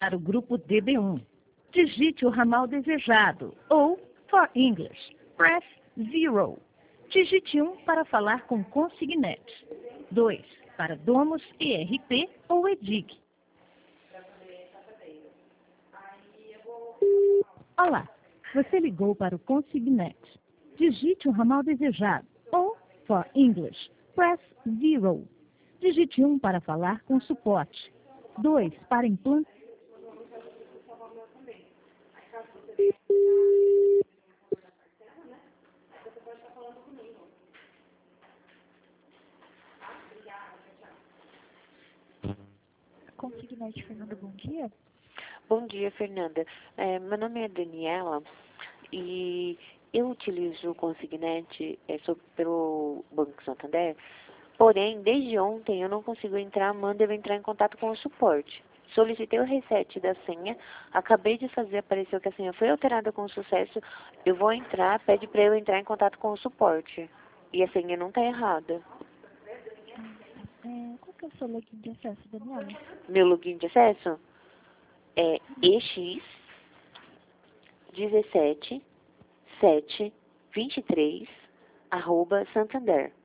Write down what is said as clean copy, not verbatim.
Para o grupo DB1, digite o ramal desejado ou, for English, press 0. Digite 1 para falar com Consignet. 2 para Domus ERP ou EDIC. Olá, você ligou para o Consignet. Digite o ramal desejado ou, for English, press 0. Digite 1 para falar com suporte. 2 para implantar. Consignet, Fernanda, bom dia. Bom dia, Fernanda. Meu nome é Daniela e eu utilizo o Consignet pelo Banco Santander, porém, desde ontem eu não consigo entrar, manda eu entrar em contato com o suporte. Solicitei o reset da senha, acabei de fazer, apareceu que a senha foi alterada com sucesso, eu vou entrar, pede para eu entrar em contato com o suporte. E a senha não está errada. Qual que é o seu login de acesso, Daniela? Meu login de acesso é EX 17 7 23 @Santander.